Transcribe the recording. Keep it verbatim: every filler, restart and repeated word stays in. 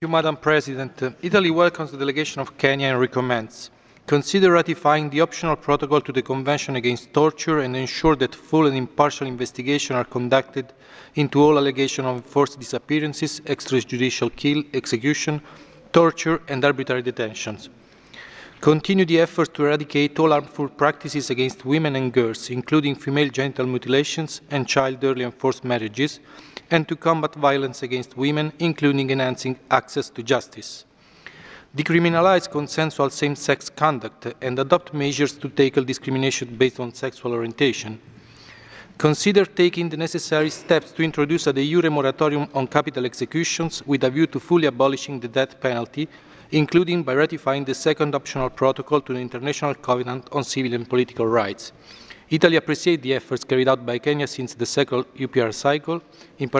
Madam President, Uh, Italy welcomes the delegation of Kenya and recommends consider ratifying the optional protocol to the Convention Against Torture and ensure that full and impartial investigations are conducted into all allegations of enforced disappearances, extrajudicial kill, execution, torture and arbitrary detentions. Continue the efforts to eradicate all harmful practices against women and girls, including female genital mutilations and child early and forced marriages, and to combat violence against women, including enhancing access to justice. Decriminalise consensual same-sex conduct and adopt measures to tackle discrimination based on sexual orientation. Consider taking the necessary steps to introduce a de jure moratorium on capital executions with a view to fully abolishing the death penalty, including by ratifying the second optional protocol to the International Covenant on Civil and Political Rights. Italy appreciates the efforts carried out by Kenya since the second U P R cycle, in